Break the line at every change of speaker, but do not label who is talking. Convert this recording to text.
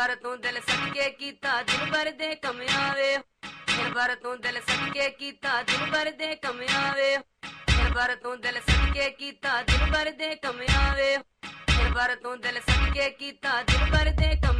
ਬਾਰ ਤੂੰ ਦਿਲ ਸਦਕੇ ਕੀਤਾ ਦਿਲ ਭਰ ਦੇ ਕਮਿਆਂ ਵੇ ਦਿਨ ਭਰ ਤੂੰ ਦਿਲ ਸਦਕੇ ਕੀਤਾ ਦਿਲ ਭਰ ਦੇ ਕਮਿਆਂ ਵੇ ਦਿਨ ਭਰ ਤੂੰ ਦਿਲ ਸਦਕੇ ਕੀਤਾ ਦਿਲ ਭਰ ਦੇ ਕਮਿਆਂ ਵੇ ਦਿਨ ਭਰ ਤੂੰ ਦਿਲ ਸਦਕੇ ਕੀਤਾ ਦਿਲ ਭਰ ਦੇ